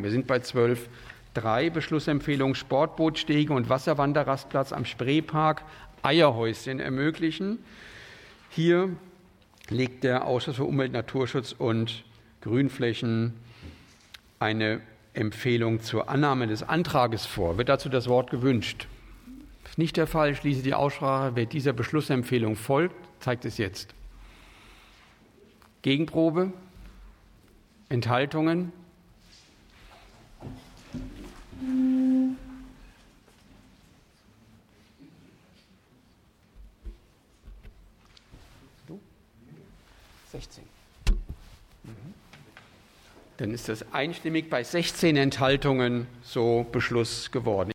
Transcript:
Wir sind bei 12.3, Beschlussempfehlung Sportbootstege und Wasserwanderrastplatz am Spreepark Eierhäuschen ermöglichen. Hier legt der Ausschuss für Umwelt, Naturschutz und Grünflächen eine Empfehlung zur Annahme des Antrages vor. Wird dazu das Wort gewünscht? Ist nicht der Fall. Ich schließe die Aussprache. Wer dieser Beschlussempfehlung folgt, zeigt es jetzt. Gegenprobe? Enthaltungen? Du? 16. Dann ist das einstimmig bei 16 Enthaltungen so Beschluss geworden.